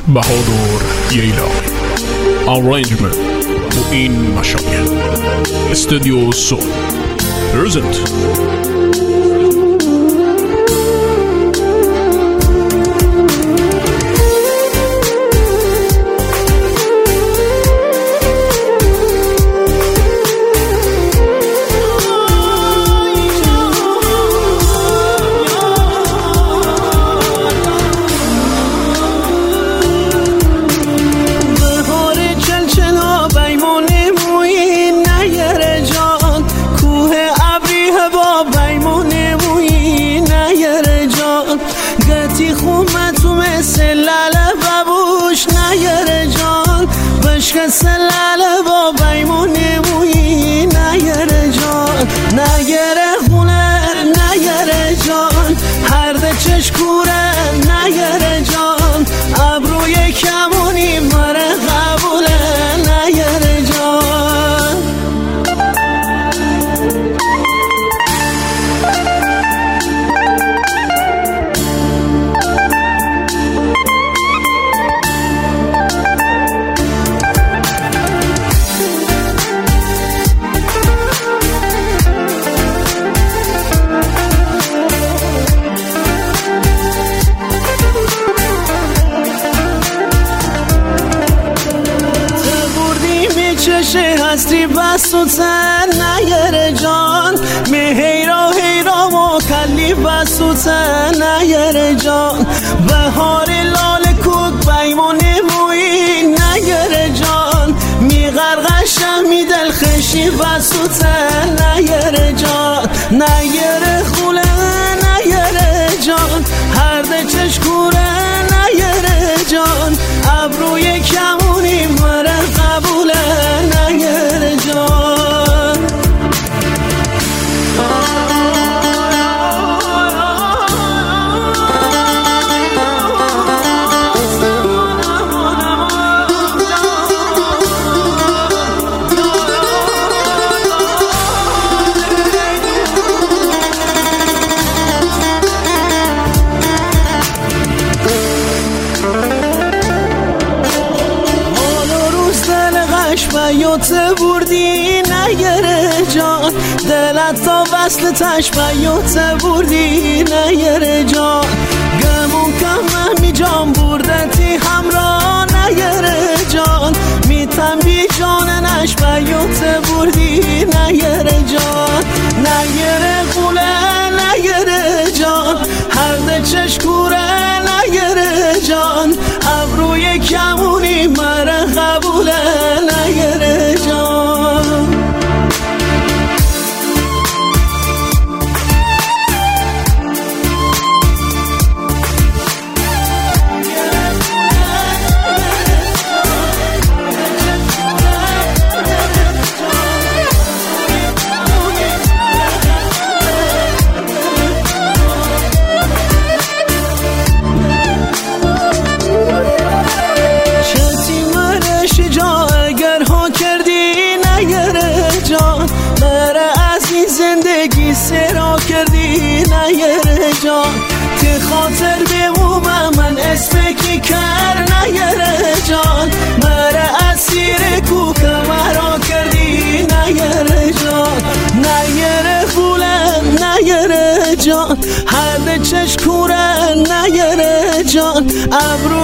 بهادر ییلایی Arrangement و این مشاهیر استودیو سول پرزنت. گتی خومه تو مثل لاله بابوش نیاره جان بشک سلاله با بیمونه مویی نیاره جان نیاره خونه نیاره جان هر ده چشکوره نیاره جان ابروی کمونی مره قبوله نیاره جان چشه هستی بس و تن نیاره جان می هیرا و کلی بس و تن نیاره جان بهار لال کوک بیمونه مویی نیاره جان می غرقشم می دل خشی بس و تن نیاره جان نیاره خوله نیاره جان هر ده چشکوره نیاره جان ابروی کمونی مره قبوله نیاره جان بیوت بردی نیاره جان دلت تا وصل تش بیوت بردی نیاره جان گمون کم می جان بردتی همراه نیاره جان میتم بی جان نش بیوت بردی نیاره جان نیاره قوله نیاره جان هر ده چشکوره نیاره جان ابروی کمونی مره قبوله نیاره جان زندگی سرا کردی نیاره جان تی خاطر بمومم من اسمکی کر نیاره جان مره اسیر کوک مرا کردی نیاره جان نیاره خولم نیاره جان هر ده چشکوره نیاره جان ابرو